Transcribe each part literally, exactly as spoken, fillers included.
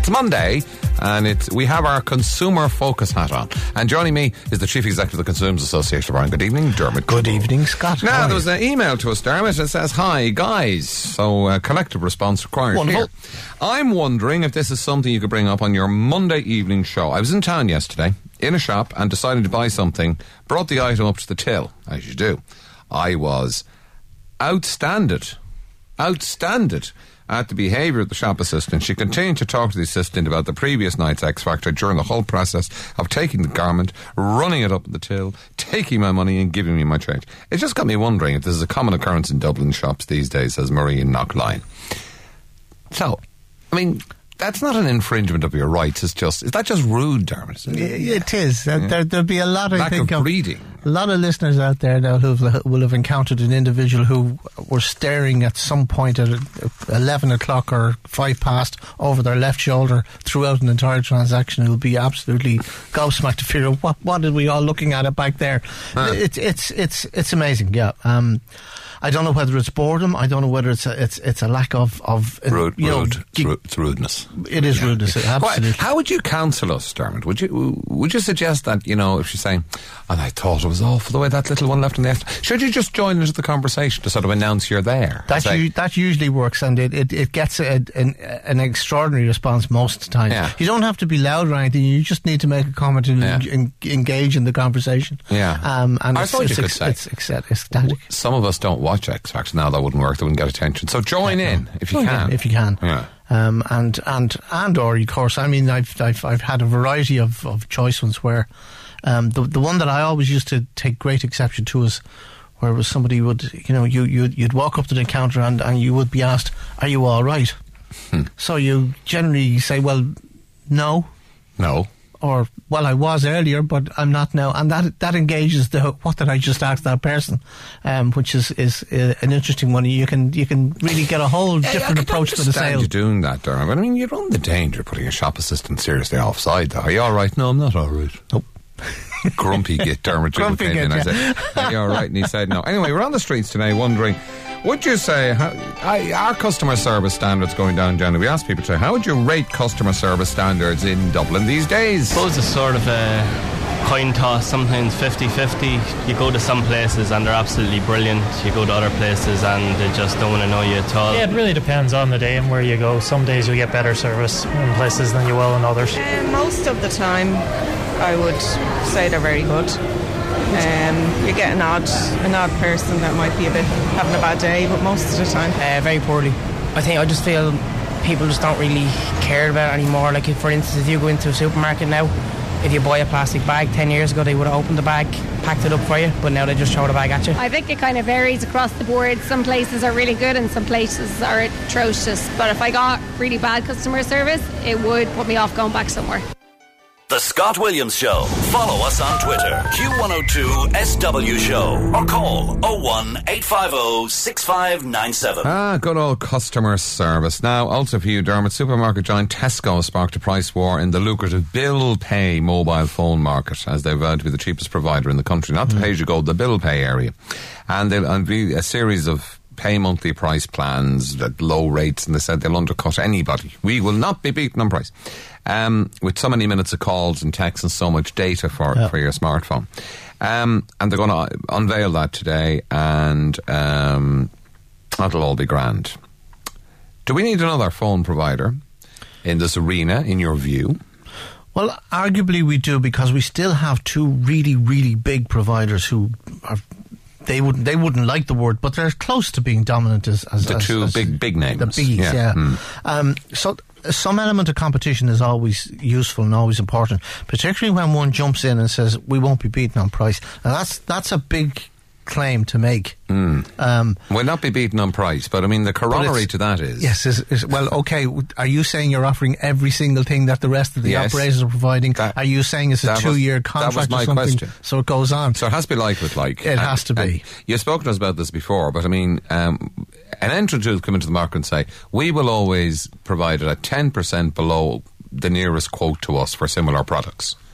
It's Monday, and it's we have our consumer focus hat on. And joining me is the Chief Executive of the Consumers Association of Ireland. Good evening, Dermot. Good evening, Scott. Now, there was an email to us, Dermot, that says, "Hi, guys." So, uh, collective response required. Wonderful. Here. I'm wondering if this is something you could bring up on your Monday evening show. I was in town yesterday, in a shop, and decided to buy something. Brought the item up to the till, as you do. I was outstanded. Outstanded. At the behaviour of the shop assistant. She continued to talk to the assistant about the previous night's X Factor during the whole process of taking the garment, running it up the till, taking my money and giving me my change. It just got me wondering if this is a common occurrence in Dublin shops these days, says Marie in Knockline. So, I mean, that's not an infringement of your rights. It's just, is that just rude, Dermot? It, it is. Yeah. There, there'll be a lot, I Lack think, of of breeding. A lot of listeners out there now who will have encountered an individual who were staring at some point at eleven o'clock or five past over their left shoulder throughout an entire transaction, who will be absolutely gobsmacked to figure out what, what are we all looking at it back there. Huh. It's it's it's it's amazing, yeah. Um, I don't know whether it's boredom. I don't know whether it's a, it's it's a lack of of rude. You know, rude. G- it's, ru- it's rudeness. It is yeah. rudeness. Absolutely. Well, how would you counsel us, Dermot? Would you would you suggest that, you know, if she's saying, "And I thought it was awful the way that little one left in the after," should you just join into the conversation to sort of announce you're there? That say, u- that usually works, and it it, it gets a, an an extraordinary response most of the time. Yeah. You don't have to be loud or anything. You just need to make a comment and yeah. en- engage in the conversation. Yeah. Um, and I it's, thought it's, you it's, could say. It's, it's, it's ecstatic. Some of us don't watch X Factor now. That wouldn't work. They wouldn't get attention. So join yeah, in no. if you oh, can. Yeah, if you can. Yeah. Um, and and and or of course, I mean, I've I've I've had a variety of, of choice ones where, um, the the one that I always used to take great exception to is where was somebody would, you know, you you you'd walk up to the counter and, and you would be asked, "Are you all right?" Hmm. So you generally say, "Well, no." No. Or, "Well, I was earlier, but I'm not now," and that that engages the "what did I just ask that person," um, which is is uh, an interesting one. You can you can really get a whole Yeah, different I approach to the understand sale. you doing that, Dermot. But I mean, you run the danger of putting a shop assistant seriously offside. Though, are you all right? No, I'm not all right. Nope. Grumpy git, Dermot Jiggle Grumpy came git, in. I yeah. said, "Are you all right?" And he said, "No." Anyway, we're on the streets today, wondering, would you say how, I, our customer service standards going down generally? We asked people today, how would you rate customer service standards in Dublin these days? I suppose it's sort of a coin toss, sometimes fifty-fifty. You go to some places and they're absolutely brilliant. You go to other places and they just don't want to know you at all. Yeah, it really depends on the day and where you go. Some days you'll get better service in places than you will in others. Uh, most of the time, I would say they're very good. Um, you get an odd, an odd person that might be a bit having a bad day, but most of the time, uh, very poorly. I think I just feel people just don't really care about it anymore. Like, if, for instance, if you go into a supermarket now, if you buy a plastic bag, ten years ago they would have opened the bag, packed it up for you, but now they just throw the bag at you. I think it kind of varies across the board. Some places are really good and some places are atrocious. But if I got really bad customer service, it would put me off going back somewhere. The Scott Williams Show. Follow us on Twitter, Q one oh two S W Show, or call oh one eight five oh six five nine seven. Ah, good old customer service. Now, also for you, Dermot, supermarket giant Tesco has sparked a price war in the lucrative bill pay mobile phone market, as they've vowed to be the cheapest provider in the country. Not the mm. pay-as-you-go, the bill pay area. And they'll be a series of pay monthly price plans at low rates, and they said they'll undercut anybody. We will not be beaten on price. Um, with so many minutes of calls and texts and so much data for, yeah. for your smartphone. Um, and they're going to unveil that today, and um, that'll all be grand. Do we need another phone provider in this arena, in your view? Well, arguably we do, because we still have two really, really big providers who are... They wouldn't. They wouldn't like the word, but they're close to being dominant as, as the as, two as big big names. The biggies, yeah. yeah. Mm. Um, so some element of competition is always useful and always important, particularly when one jumps in and says we won't be beaten on price. And that's that's a big claim to make. Mm. Um, Will not be beaten on price, but I mean the corollary to that is yes. Is, is, well, okay. Are you saying you're offering every single thing that the rest of the yes, operators are providing? That, are you saying it's a two-year was, contract that was my or something? Question. So it goes on. So it has to be like with like. It and, has to be. You've spoken to us about this before, but I mean, um, an entrant will come into the market and say, "We will always provide it at ten percent below the nearest quote to us for similar products."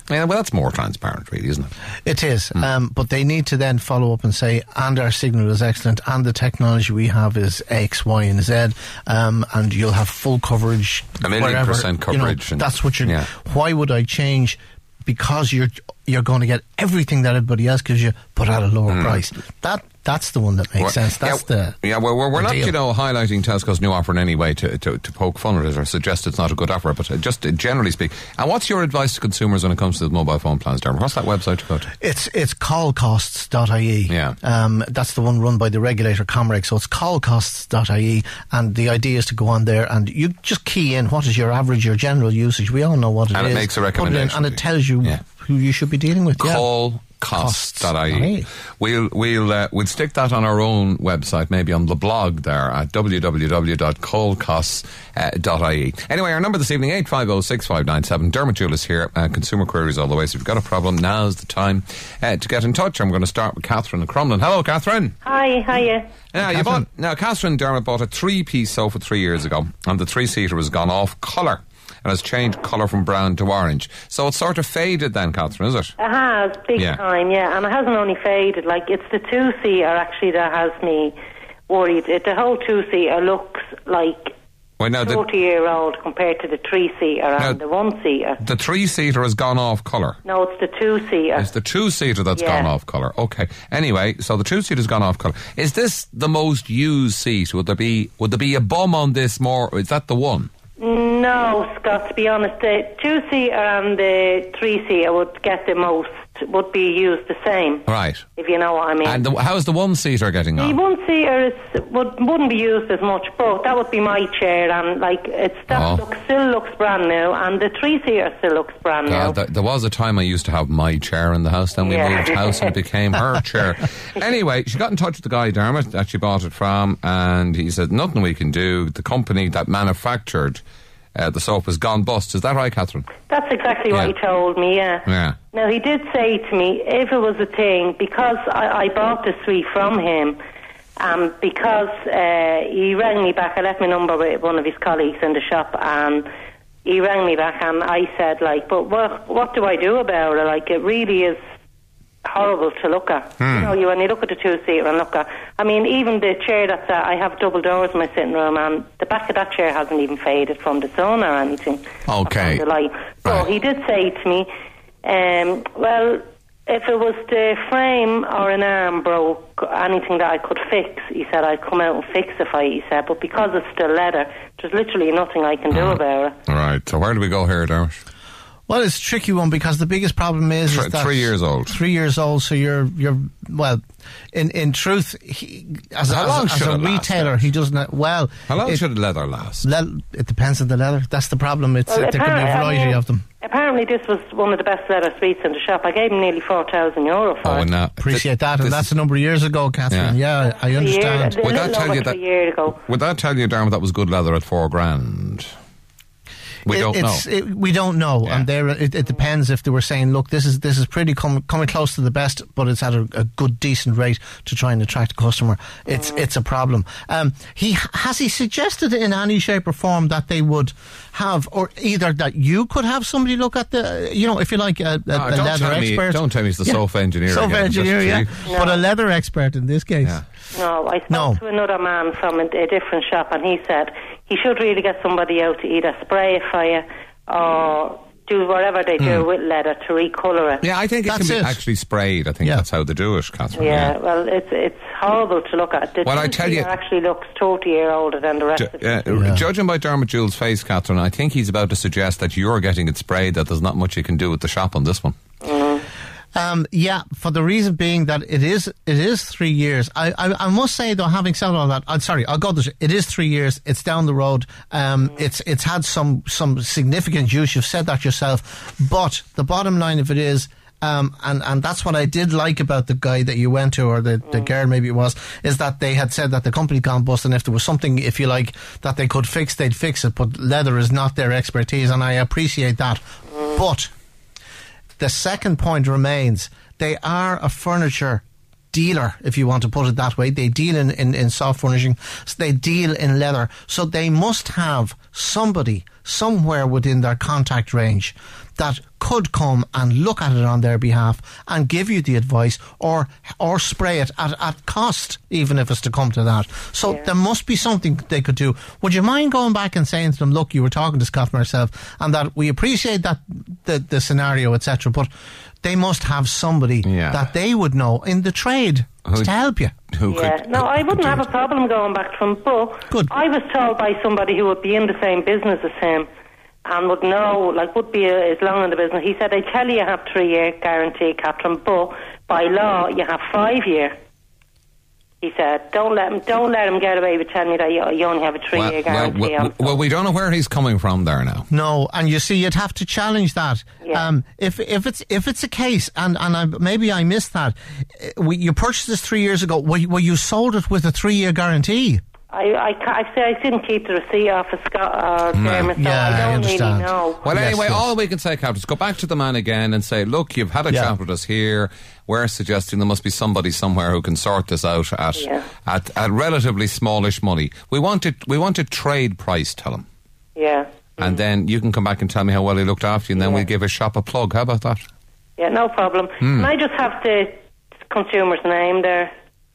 Yeah, well, that's more transparent, really, isn't it? It is, mm. um, but they need to then follow up and say, and our signal is excellent, and the technology we have is X, Y, and Z, um, and you'll have full coverage. A million wherever, percent coverage. You know, that's what you're. Yeah. Why would I change? Because you're you're going to get everything that everybody else gives you, but at a lower mm. price. That that's the one that makes well, sense. That's yeah, the yeah. Well, we're, we're not, deal. you know, highlighting Tesco's new offer in any way to, to, to poke fun at it or suggest it's not a good offer, but just generally speaking. And what's your advice to consumers when it comes to the mobile phone plans, Dermot? What's that website to go to? It's it's call costs dot I E. Yeah. Um, that's the one run by the regulator Comreg. So it's call costs dot I E, and the idea is to go on there and you just key in what is your average, your general usage. We all know what it and is. And it makes a recommendation. It in, and it tells you yeah. who you should be dealing with. Call yeah. costs dot I E. We'll we'll uh, we'll stick that on our own website, maybe on the blog there at w w w dot call costs dot I E. Anyway, our number this evening eight five zero six five nine seven. Dermot Jewell is here. Uh, consumer queries all the way. So if you've got a problem, now's the time uh, to get in touch. I'm going to start with Catherine in Crumlin. Hello, Catherine. Hi, hiya. Now, you bought, now Catherine Dermot bought a three-piece sofa three years ago, and the three-seater has gone off colour and has changed colour from brown to orange. So it's sort of faded then, Catherine, is it? It has, big yeah. time, yeah. And it hasn't only faded. Like, it's the two-seater, actually, that has me worried. It, the whole two-seater looks like well, no, forty-year-old compared to the three-seater and the one-seater. The three-seater has gone off colour? No, it's the two-seater. It's the two-seater that's yeah. gone off colour. Okay. Anyway, so the two-seater has gone off colour. Is this the most used seat? Would there be, would there be a bum on this more? Is that the one? No, Scott, to be honest, the two-seater and the three-seater would get the most, would be used the same. Right. If you know what I mean. And the, how's the one-seater getting on? The one-seater is, would, wouldn't be used as much, but that would be my chair, and like, it's, that oh. looks, still looks brand new, and the three-seater still looks brand God, new. th- there was a time I used to have my chair in the house, then we yeah. moved house and it became her chair. Anyway, she got in touch with the guy, Dermot, that she bought it from, and he said, nothing we can do. The company that manufactured Uh, the soap has gone bust. Is that right, Catherine? That's exactly yeah. what he told me, yeah. Yeah. Now, he did say to me, if it was a thing, because I, I bought the suite from him, um, because uh, he rang me back, I left my number with one of his colleagues in the shop, and he rang me back, and I said, like, but what, what do I do about it? Like, it really is horrible to look at. Hmm. You know, you when you look at the two-seater and look at, I mean, even the chair that's, uh, I have double doors in my sitting room, and the back of that chair hasn't even faded from the sun or anything. Okay. The light. So right. he did say to me, um, well, if it was the frame or an arm broke, anything that I could fix, he said, I'd come out and fix it for you, he said, but because it's still leather, there's literally nothing I can do oh. about it. Right, so where do we go here, Dermot? Well, it's a tricky one because the biggest problem is, Three, is that three years old. Three years old, so you're you're well. In in truth, he, as, How as, long as should a it last, retailer, Dermot? he doesn't. Well, how long it, should leather last? Le- it depends on the leather. That's the problem. It's Well, it, there could be a variety I mean, of them. Apparently, this was one of the best leather suites in the shop. I gave him nearly four thousand euro for Oh, it. no. Appreciate that, and that's a number of years ago, Catherine. Yeah, yeah I understand. A year, Would that tell you that? that? A year ago. Would that tell you, Dermot, that was good leather at four grand? We it, don't it's, know. It, we don't know, Yeah. and there it, it depends if they were saying, "Look, this is this is pretty com- coming close to the best, but it's at a, a good, decent rate to try and attract a customer." It's mm. it's a problem. Um, he has he suggested in any shape or form that they would have, or either that you could have somebody look at the, you know, if you like, a, a, No, a don't leather tell me- expert. don't tell me it's the yeah. sofa engineer Sofa again, engineer, just yeah, you. but No. a leather expert in this case. Yeah. No, I spoke No. to another man from a, a different shop, and he said he should really get somebody out to either spray it for you or do whatever they do Mm. with leather to recolour it. Yeah, I think it That's can be it. actually sprayed. I think Yeah. that's how they do it, Catherine. Yeah, Yeah. well, it's it's horrible to look at. The Well, I tell you- two-seater actually looks thirty year older than the rest Ju- of it. uh, Yeah. Judging by Dermot Jewell's face, Catherine, I think he's about to suggest that you're getting it sprayed, that there's not much you can do with the shop on this one. Mm. Um, yeah, for the reason being that it is it is three years. I, I, I must say though, having said all that, I'm sorry, I'll go this. It is three years. It's down the road. Um, it's it's had some some significant use. You've said that yourself. But the bottom line of it is, um, and and that's what I did like about the guy that you went to, or the the girl maybe it was, is that they had said that the company gone bust, and if there was something, if you like, that they could fix, they'd fix it. But leather is not their expertise, and I appreciate that. But the second point remains, they are a furniture dealer, if you want to put it that way. They deal in, in, in soft furnishing, so they deal in leather. So they must have somebody somewhere within their contact range that could come and look at it on their behalf and give you the advice, or or spray it at, at cost, even if it's to come to that. So yeah. there must be something they could do. Would you mind going back and saying to them, look, you were talking to Scott and myself, and that we appreciate that the, the scenario, et cetera, but they must have somebody yeah. that they would know in the trade who, to help you. Who yeah, could, no, who, I wouldn't have a problem going back to him, but Good. I was told by somebody who would be in the same business as him and would know, like, would be uh, as long in the business. He said, they tell you you have three-year guarantee, Catherine, but by law you have five-year. He said, don't let him, don't let him get away with telling you that you, you only have a three-year well, guarantee. Well, well, well, we don't know where he's coming from there now. No, and you see, you'd have to challenge that. Yeah. Um, if if it's if it's a case, and, and I, maybe I missed that, we, you purchased this three years ago, well, you, well, you sold it with a three-year guarantee. I, I, I, I didn't keep the receipt off of Scott or no. Dermot, so yeah, I don't I really know. Well, yes, anyway, yes. all we can say, Captain, is go back to the man again and say, look, you've had a yeah. chat with us here. We're suggesting there must be somebody somewhere who can sort this out at yeah. at, at relatively smallish money. We want it. We want a trade price. Tell him. Yeah. And mm. then you can come back and tell me how well he looked after you, and then yeah. we'll give his shop a plug. How about that? Yeah, no problem. Mm. Can I just have the consumer's name there?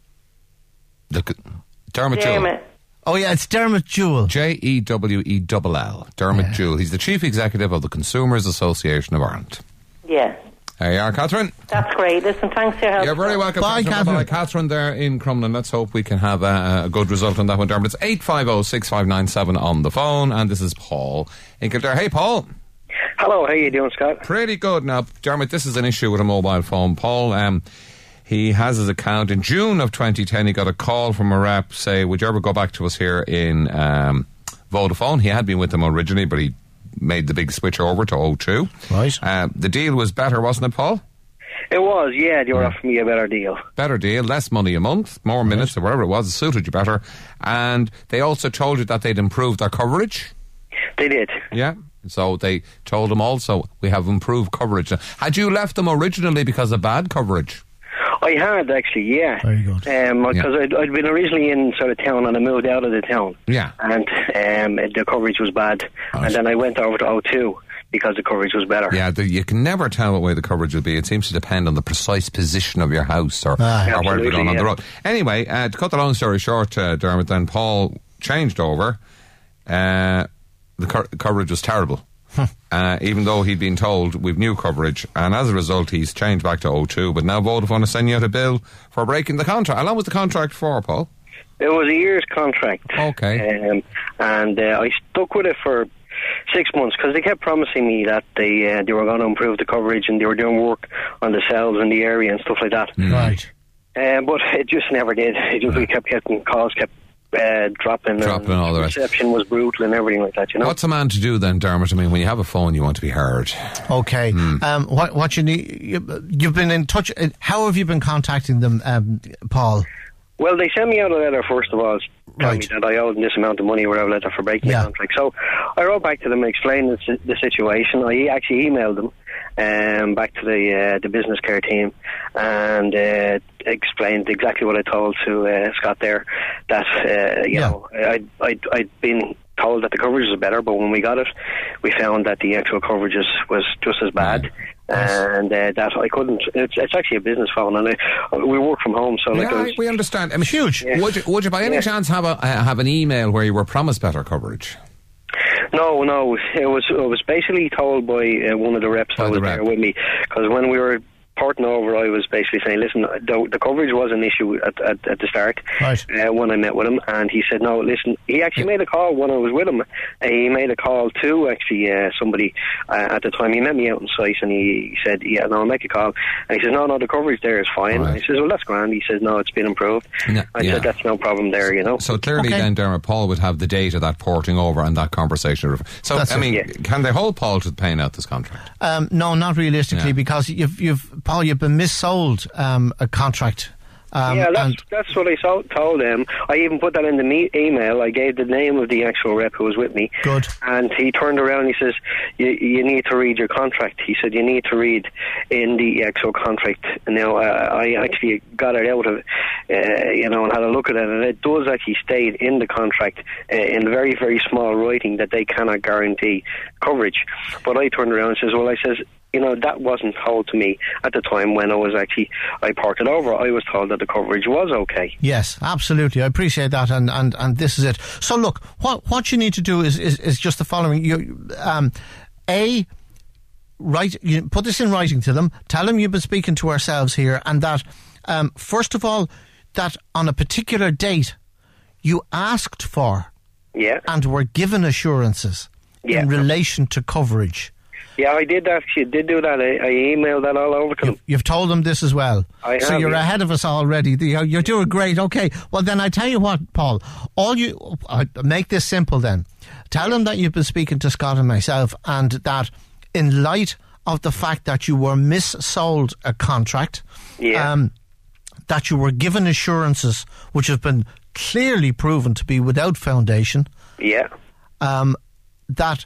The Dermot Jewell. Oh, yeah, it's Dermot Jewell. J E W E L L. Dermot yeah. Jewell. He's the Chief Executive of the Consumers Association of Ireland. Yeah. There you are, Catherine. That's great. Listen, thanks for your help. You're very welcome. Bye, Catherine. Bye, Catherine there in Crumlin. Let's hope we can have a, a good result on that one, Dermot. It's eight five oh, six five nine seven on the phone, and this is Paul in Kildare. Hey, Paul. Hello, how you doing, Scott? Pretty good. Now, Dermot, this is an issue with a mobile phone. Paul, um... he has his account. In June of twenty ten, he got a call from a rep, say, would you ever go back to us here in um, Vodafone? He had been with them originally, but he made the big switch over to O two. Right. Uh, the deal was better, wasn't it, Paul? It was, yeah. They were yeah. offering me a better deal. Better deal, less money a month, more minutes, right. or whatever it was. It suited you better. And they also told you that they'd improved their coverage. They did. Yeah. So they told them also, we have improved coverage. Had you left them originally because of bad coverage? I had, actually, yeah. Very good. Um, because yeah. I'd, I'd been originally in sort of town and I moved out of the town. Yeah. And um, the coverage was bad. Right. And then I went over to O two because the coverage was better. Yeah, the, you can never tell what way the coverage will be. It seems to depend on the precise position of your house or, ah, or where you're going yeah. on the road. Anyway, uh, to cut the long story short, uh, Dermot, then Paul changed over. Uh, the co- coverage was terrible. Uh, even though he'd been told we've new coverage, and as a result he's changed back to O two, but now Vodafone is sending out a bill for breaking the contract. How long was the contract for, Paul? It was a year's contract. Okay. Um, and uh, I stuck with it for six months because they kept promising me that they uh, they were going to improve the coverage and they were doing work on the cells in the area and stuff like that. Mm. Right. Um, but it just never did. It just, we kept getting calls, kept Uh, dropping, dropping and all the rest. Reception was brutal and everything like that, you know. What's a man to do then, Dermot? I mean, when you have a phone, you want to be heard. Okay. Mm. Um, what, what you need? You, you've been in touch. How have you been contacting them, um, Paul? Well, they sent me out a letter first of all, telling right. me that I owed them this amount of money, or whatever, letter for breaking yeah. the contract. So I wrote back to them, explained the, the situation. I actually emailed them um, back to the uh, the business care team and uh, explained exactly what I told to uh, Scott there. That uh, you yeah. know, I'd, I'd I'd been told that the coverage was better, but when we got it, we found that the actual coverage was, was just as bad. Mm. And uh, that I couldn't. It's, it's actually a business phone, and I, we work from home, so like yeah, was, we understand. I mean, huge. Yeah. Would you, would you by any yeah. chance have a uh, have an email where you were promised better coverage? No, no. It was it was basically told by uh, one of the reps by that was the rep. there with me, because when we were porting over, I was basically saying, listen, the, the coverage was an issue at, at, at the start right. uh, when I met with him, and he said, no, listen, he actually made a call when I was with him. Uh, he made a call to actually uh, somebody uh, at the time. He met me out on site and he, he said, yeah, no, I'll make a call. And he says, no, no, the coverage there is fine. Right. And he says, well, that's grand. He says, no, it's been improved. No, I yeah. said, that's no problem there, you know. So clearly okay. then, Dermot, Paul would have the date of that porting over and that conversation. So, that's I mean, yeah. can they hold Paul to paying out this contract? Um, no, not realistically, yeah. because you've, you've, Paul, you've been missold um, a contract Um, yeah, that's, and that's what I so, told him. I even put that in the me- email. I gave the name of the actual rep who was with me. Good. And he turned around and he says, you, you need to read your contract. He said, you need to read in the actual contract. Now, uh, I actually got it out of it, uh, you know, and had a look at it, and it does actually state in the contract, uh, in very, very small writing, that they cannot guarantee coverage. But I turned around and says, well, I says, you know, that wasn't told to me at the time when I was actually, I ported over. I was told that the coverage was okay. Yes, absolutely. I appreciate that, and, and, and this is it. So look, what what you need to do is, is, is just the following. You, um, A, write, you put this in writing to them, tell them you've been speaking to ourselves here, and that, um, first of all, that on a particular date you asked for yeah. and were given assurances yeah. in relation to coverage. Yeah, I did actually did do that. I, I emailed that all over to you've, them. You've told them this as well. I so have, you're yeah. ahead of us already. You're, you're doing great. Okay. Well, then I tell you what, Paul. All you uh, make this simple. Then tell them that you've been speaking to Scott and myself, and that in light of the fact that you were missold a contract, yeah. um, that you were given assurances which have been clearly proven to be without foundation. Yeah. Um, that.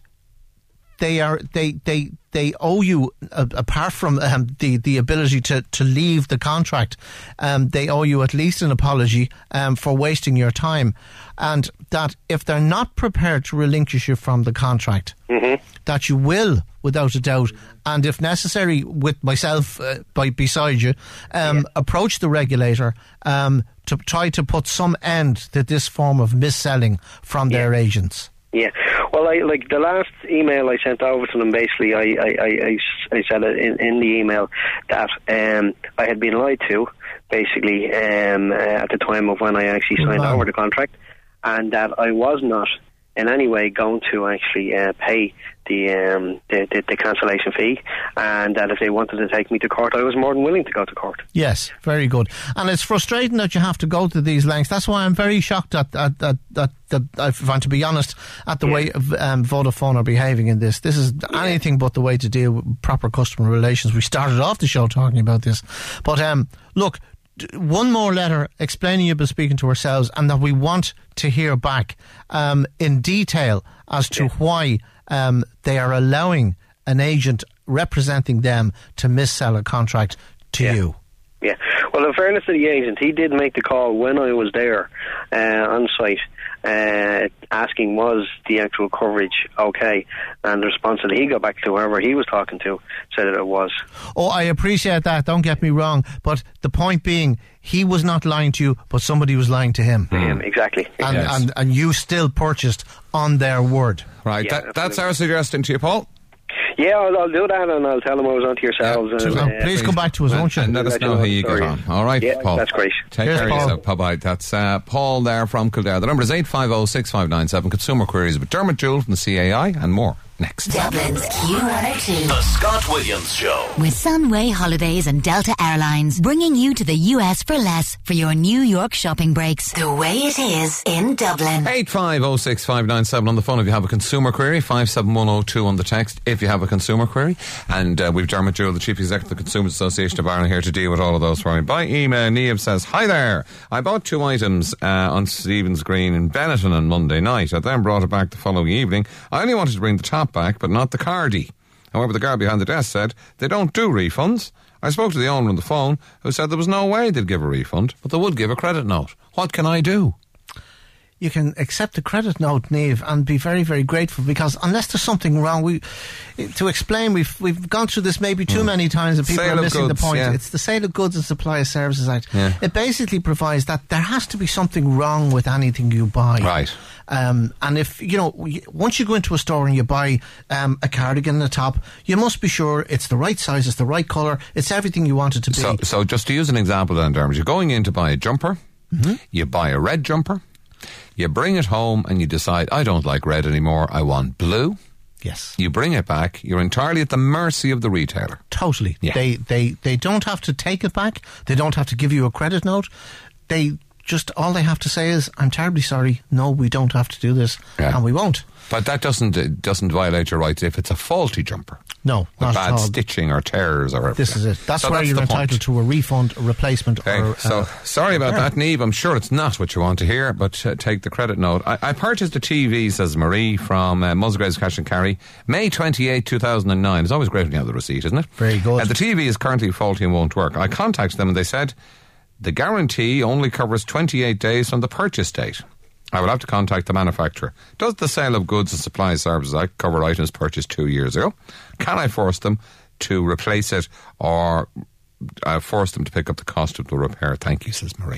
They are they they they owe you uh, apart from um, the the ability to, to leave the contract. Um, they owe you at least an apology um, for wasting your time, and that if they're not prepared to relinquish you from the contract, mm-hmm. that you will, without a doubt, and if necessary, with myself uh, by beside you, um, yeah. approach the regulator um, to try to put some end to this form of mis-selling from yeah. their agents. Yeah, well, I like the last email I sent over to them. Basically, I I, I, I said it in, in the email that um, I had been lied to, basically, um, uh, at the time of when I actually signed wow. over the contract, and that I was not in any way going to actually uh, pay the, um, the, the the cancellation fee, and that if they wanted to take me to court, I was more than willing to go to court. Yes, very good. And it's frustrating that you have to go to these lengths. That's why I'm very shocked at at at, at, at if I'm to be honest, at the yeah. way um, Vodafone are behaving in this. This is yeah. anything but the way to deal with proper customer relations. We started off the show talking about this, but um, look. One more letter explaining you've been speaking to ourselves, and that we want to hear back um, in detail as to yeah. why um, they are allowing an agent representing them to mis-sell a contract to yeah. you. Yeah. Well, in fairness to the agent, he did make the call when I was there uh, on site, uh, asking was the actual coverage okay, and the response that he got back to whoever he was talking to said that it was. Oh, I appreciate that, don't get me wrong, but the point being, he was not lying to you, but somebody was lying to him. Mm. Exactly. And, yes. and, and you still purchased on their word. Right, yeah, that, that's our suggestion to you, Paul. Yeah, I'll, I'll do that, and I'll tell them I was on to yourselves. Yeah, and, uh, uh, please come back to us, and, won't you? And let us know how you get on. All right, yeah, Paul. That's great. Take Cheers, care Paul. of yourself. Bye-bye. That's uh, Paul there from Kildare. The number is eight five oh, six five nine seven. Consumer Queries with Dermot Jewell from the C A I and more. Next. Dublin's Q one oh two. The Scott Williams Show. With Sunway Holidays and Delta Airlines, bringing you to the U S for less for your New York shopping breaks. The way it is in Dublin. eight five oh, six five nine seven on the phone if you have a consumer query. five seven one oh two on the text if you have a consumer query. And uh, we've Dermot Jewell, the Chief Executive of the Consumers Association of Ireland, here to deal with all of those for me. By email, Niamh says, hi there. I bought two items uh, on Stephen's Green in Benetton on Monday night. I then brought it back the following evening. I only wanted to bring the top back, but not the cardie. However, the guard behind the desk said they don't do refunds. I spoke to the owner on the phone, who said there was no way they'd give a refund, but they would give a credit note. What can I do? You can accept the credit note, Niamh, and be very, very grateful, because unless there's something wrong, we to explain, we've we've gone through this maybe too mm. many times and people Sale are missing goods, the point. Yeah. It's the Sale of Goods and Supply of Services Act. Yeah. It basically provides that there has to be something wrong with anything you buy. Right. Um, and if, you know, once you go into a store and you buy um, a cardigan and a top, you must be sure it's the right size, it's the right colour, it's everything you want it to be. So, so just to use an example then, Dermot, you're going in to buy a jumper, mm-hmm. you buy a red jumper, you bring it home and you decide, I don't like red anymore, I want blue. Yes. You bring it back, you're entirely at the mercy of the retailer. Totally. Yeah. They, they, they don't have to take it back, they don't have to give you a credit note, they... just all they have to say is, I'm terribly sorry, no, we don't have to do this, Yeah. and we won't. But that doesn't it doesn't violate your rights if it's a faulty jumper. No, with not bad at all. stitching or tears or This is it. That's So where that's you're the entitled point. to a refund, a replacement, Okay, or... so uh, sorry about yeah. that, Niamh. I'm sure it's not what you want to hear, but uh, take the credit note. I, I purchased a T V, says Marie, from uh, Musgraves Cash and Carry, May twenty-eighth, two thousand nine. It's always great when you have the receipt, isn't it? Very good. And the T V is currently faulty and won't work. I contacted them and they said the guarantee only covers twenty-eight days from the purchase date. I will have to contact the manufacturer. Does the Sale of Goods and Supply Services Act cover items purchased two years ago? Can I force them to replace it or uh, force them to pick up the cost of the repair? Thank you, says Marie.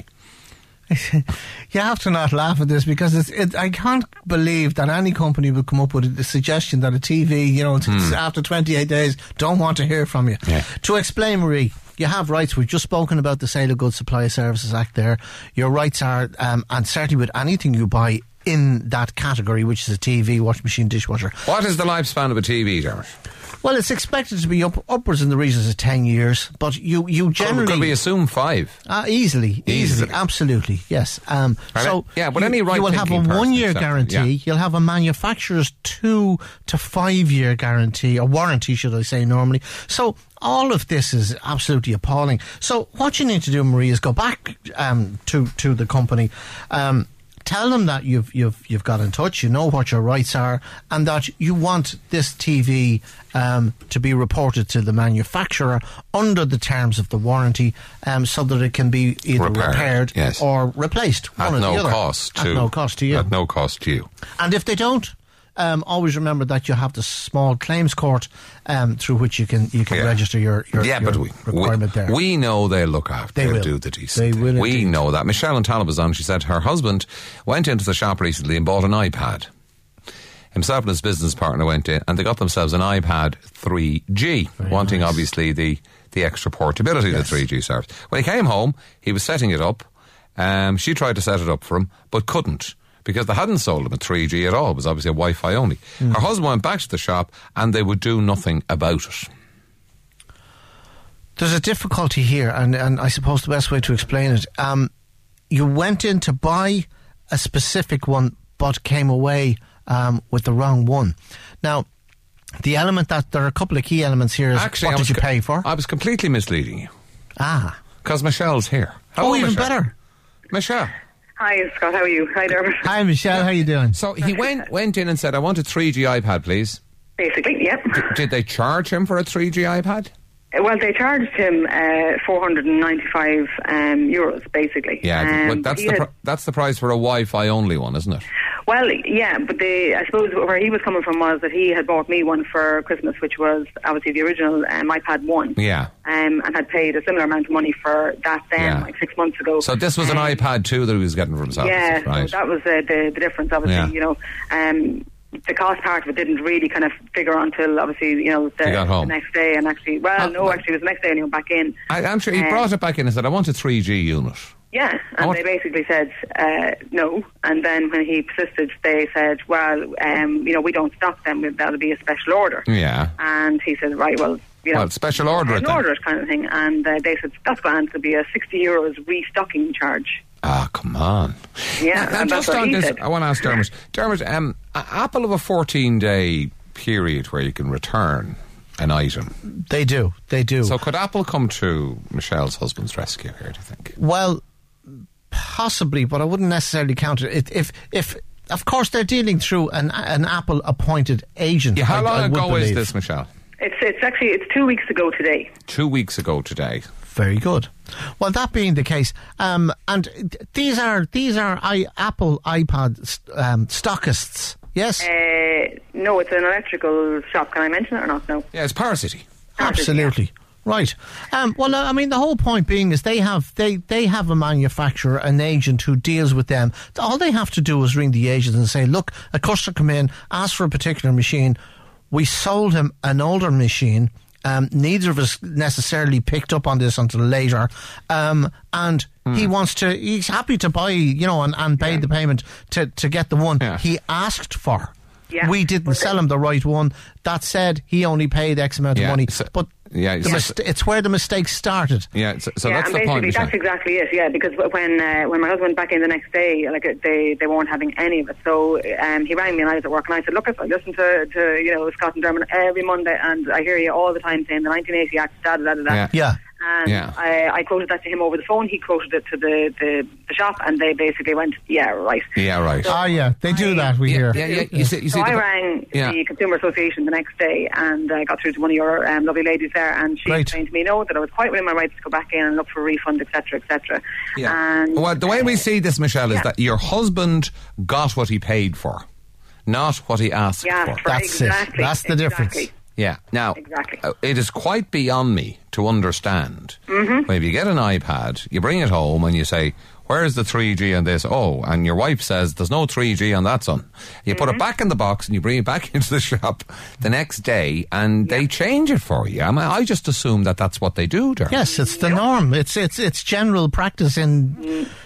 You have to not laugh at this because it's, it, I can't believe that any company would come up with the suggestion that a T V, you know, Hmm. after twenty-eight days, don't want to hear from you. Yeah. To explain, Marie, you have rights. We've just spoken about the Sale of Goods Supply Services Act there. Your rights are, um, and certainly with anything you buy in that category, which is a T V, washing machine, dishwasher. What is the lifespan of a T V, Dermot? Well, it's expected to be up, upwards in the regions of ten years, but you, you generally... Could we assume five? Uh, easily, easily, Easily. absolutely, yes. Um, Right, so yeah, but you, any you will have a right-thinking person one-year accepts it, guarantee. yeah. You'll have a manufacturer's two to five-year guarantee, or warranty, should I say, normally. So all of this is absolutely appalling. So what you need to do, Marie, is go back um, to to the company. Um, Tell them that you've you've you've got in touch, you know what your rights are, and that you want this T V um, to be reported to the manufacturer under the terms of the warranty, um, so that it can be either Repaired, repaired yes. or replaced. At one or the no other. cost At to no cost to you. At no cost to you. And if they don't, um, always remember that you have the small claims court um, through which you can you can Yeah. register your, your, yeah, your but we, requirement we, there. we know they'll look after. They They'll will. do the decent. They will We indeed. know that. Michelle and Talib was on. She said her husband went into the shop recently and bought an iPad. Himself and his business partner went in and they got themselves an iPad three G, Very wanting nice. obviously the, the extra portability Yes. that three G serves. When he came home, he was setting it up. Um, she tried to set it up for him, but couldn't. Because they hadn't sold him a three G at all. It was obviously a Wi-Fi only. Mm. Her husband went back to the shop and they would do nothing about it. There's a difficulty here, and, and I suppose the best way to explain it, um, you went in to buy a specific one, but came away um, with the wrong one. Now, the element that there are a couple of key elements here is Actually, what I was did you co- pay for? I was completely misleading you. Ah, Because Michelle's here. oh, Hello, even Michelle. better. Michelle. Hi, Scott. How are you? Hi, Dermot. Hi, Michelle. How you doing? So he went went in and said, I want a three G iPad, please. Basically, yep. D- did they charge him for a three G iPad? Well, they charged him uh, four hundred ninety-five um, euros, basically. Yeah, Um, but that's he the had- pr- that's the price for a Wi-Fi only one, isn't it? Well, yeah, but the, I suppose where he was coming from was that he had bought me one for Christmas, which was obviously the original um, iPad one. Yeah. Um, and had paid a similar amount of money for that then, Yeah. like six months ago. So this was an Um, iPad two that he was getting for himself. Yeah, is it? Right. so that was uh, the the difference. Obviously, Yeah. you know, um, the cost part of it didn't really kind of figure until obviously you know the, You got home. the next day, and actually, well, Uh, no, actually, it was the next day, and he went back in. I, I'm sure he Um, brought it back in and said, I want a three G unit. Yeah, and what- they basically said uh, no. And then when he persisted, they said, well, um, you know, we don't stock them. That'll be a special order. Yeah. And he said, right, well, you know, Well, special order it special then. order it kind of thing. And uh, they said that's grand. It'll be a sixty euros restocking charge. Ah, come on. Yeah, And and that's just what on he this, said. I want to ask Dermot. Dermot, um, A- Apple have a fourteen-day period where you can return an item. They do. They do. So could Apple come to Michelle's husband's rescue here, do you think? Well, possibly, but I wouldn't necessarily count it. If, if, if of course, they're dealing through an an Apple appointed agent. Yeah, how I- long I would ago is believe. this, Michelle? It's it's actually it's two weeks ago today. Two weeks ago today. Very good. Well, that being the case, um, and th- these are these are I, Apple iPad st- um, stockists. Yes, Uh, no, it's an electrical shop. Can I mention it or not? No. Yeah, it's Power City. absolutely. Right. Um, well, I mean, the whole point being is they have they, they have a manufacturer, an agent who deals with them. All they have to do is ring the agent and say, "Look, a customer come in, asked for a particular machine. We sold him an older machine. Um, neither of us necessarily picked up on this until later, um, and he wants to. He's happy to buy, you know, and, and pay the payment to to get the one Yeah. he asked for." Yeah. We didn't But sell him the right one. That said, he only paid X amount Yeah, of money. so- but Yeah, The mist- it's where the mistake started. Yeah, so, so yeah, that's and the basically point, Michelle. that's exactly it. Yeah, because when uh, when my husband went back in the next day, like uh, they they weren't having any of it. So um, he rang me and I was at work, and I said, "Look, I listen to, to you know Scott and Dermot every Monday, and I hear you all the time saying the nineteen eighty Act, da da da da." Yeah. Yeah. And Yeah. I, I quoted that to him over the phone. He quoted it to the, the, the shop, and they basically went, "Yeah, right." Yeah, right. So Ah, yeah, they do that. We hear. Yeah, yeah. You see, you see so I the- rang yeah. the Consumer Association the next day and uh, got through to one of your um, lovely ladies there, and she Great. explained to me, no, that I was quite within my rights to go back in and look for a refund, et cetera, et cetera. Yeah. And, Well, the way we see this, Michelle, is yeah. that your husband got what he paid for, not what he asked yeah, for. for That's it. exactly, That's the difference. exactly. Yeah. Now, Exactly. uh, it is quite beyond me to understand. Mm-hmm. When you get an iPad, you bring it home and you say, "Where's the three G on this?" Oh, and your wife says, "There's no three G on that, son." You Mm-hmm. put it back in the box and you bring it back into the shop the next day, and they change it for you. I mean, I just assume that that's what they do there. Yes, it's the norm. It's it's it's general practice in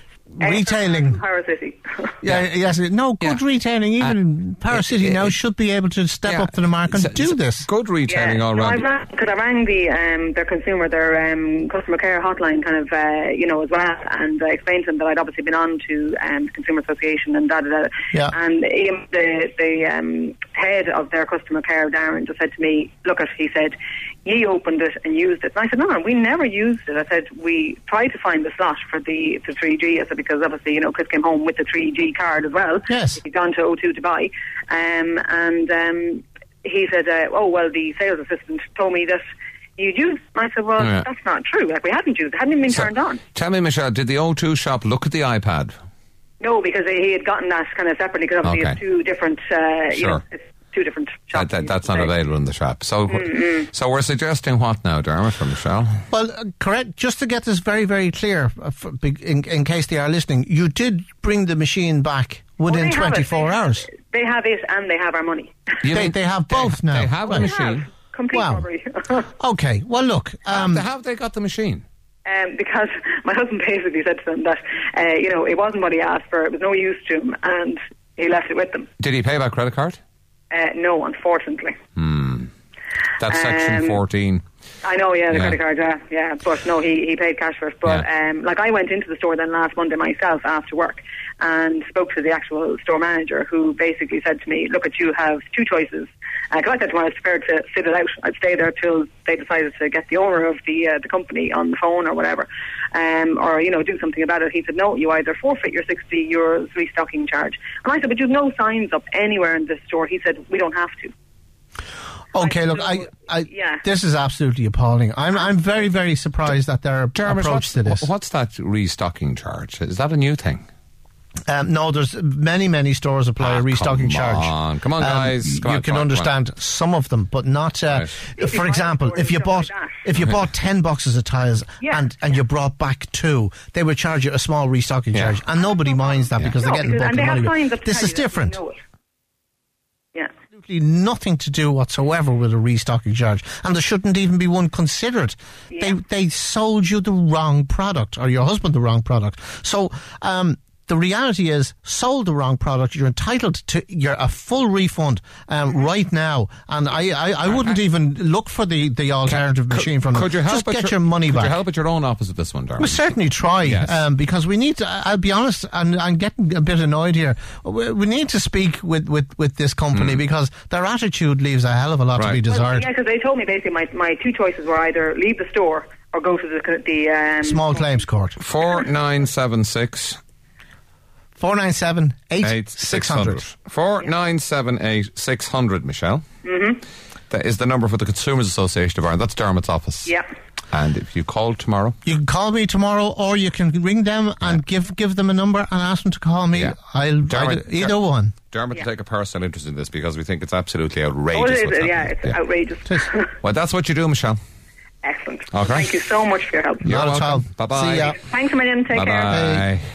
retailing. Power City. Yeah, yes. No, good Yeah. retailing, even Uh, in Paris it- City it- now, it- should be able to step Yeah. up to the mark and So- do so this. Good retailing all so I around. rang, because I rang the um, their consumer, their um, customer care hotline, kind of, uh, you know, as well, and uh, explained to them that I'd obviously been on to um, the Consumer Association and da da da. Yeah. And um, the the um, head of their customer care, Darren, just said to me, "Look, at," he said, "ye opened it and used it." And I said, "No, no, we never used it." I said, "We tried to find the slot for the the three G." I said, because obviously, you know, Chris came home with the three G card as well. Yes. He'd gone to O two to buy, um, and um, he said, uh, "Oh well, the sales assistant told me that you'd used it." And I said, "Well, Yeah. that's not true. Like, we hadn't used it; hadn't even been So, turned on." Tell me, Michelle, did the O two shop look at the iPad? No, because he had gotten that kind of separately. Because obviously, Okay. it's two different. Uh, you Sure. know, it's two different That, shops. that, that's not Say. available in the shop. So, Mm-mm. so we're suggesting what now, Dermot, for Michelle? Well, uh, correct. Just to get this very, very clear, uh, for, big- in, in case they are listening, you did bring the machine back Well, within they have it. twenty-four They have hours. it. They have it, and they have our money. You They, mean- they have both now. They have Well, the machine. Complete Wow. robbery. Okay. Well, look. Um, Have, have they got the machine? Um, because my husband basically said to them that, uh, you know, it wasn't what he asked for, it was no use to him, and he left it with them. Did he pay by credit card? Uh, no, unfortunately. Hmm. That's section Um, fourteen. I know, yeah, the Yeah. credit card, yeah, yeah, but no, he, he paid cash for it. But, Yeah. um, like, I went into the store then last Monday myself after work and spoke to the actual store manager, who basically said to me, "Look, at you have two choices." Because I said to him I was prepared to sit it out. I'd stay there till they decided to get the owner of the uh, the company on the phone or whatever, um, or, you know, do something about it. He said, "No, you either forfeit your sixty euros restocking charge." And I said, "But you've no signs up anywhere in this store." He said, "We don't have to." okay. Look, I, I. This is absolutely appalling. I'm, I'm very, very surprised at their Dermot, approach what's, to this. what's that restocking charge? Is that a new thing? Um, no, there's many, many stores apply Ah, a restocking come charge. on. Come on, Um, guys. Come you on, can come on, come understand some of them, but not. Uh, Right. For example, if you bought if you bought ten boxes of tiles Yeah. and and you brought back two, they would charge you a small restocking Yeah. charge, and nobody minds that because No, they're getting the because- bulk and of they have money. signs up to This tell is you that, different. you know it. Yeah. Absolutely nothing to do whatsoever with a restocking charge, and there shouldn't even be one considered. They they sold you the wrong product, or your husband the wrong product. So um, the reality is, sold the wrong product. You're entitled to your a full refund um, right now, and I, I, I wouldn't even look for the, the alternative machine from them. Could you help Just at get your, your money could back. you help at your own office at this one, Dermot? We'll certainly try, Yes. um, because we need to, I'll be honest, and I'm getting a bit annoyed here. We, we need to speak with, with, with this company because their attitude leaves a hell of a lot to be Right. desired. Well, yeah, because they told me basically my, my two choices were either leave the store or go to the the um, Small claims court. Four nine seven six four nine seven, eight, eight six six hundred. hundred. Four nine seven eight six hundred. Michelle. Mm-hmm. That is the number for the Consumers Association of Ireland. That's Dermot's office. Yeah. And if you call tomorrow, You can call me tomorrow, or you can ring them and give give them a number and ask them to call me. Yeah. I'll Dermot- either, either Der- one. Dermot Yeah. will take a personal interest in this because we think it's absolutely outrageous. Oh, it what's is, yeah, happening. it's outrageous. Well, that's what you do, Michelle. Excellent. Okay. Thank you so much for your help. You're Not at all. welcome. Bye bye. See ya. Thanks a million. Take Bye care. bye.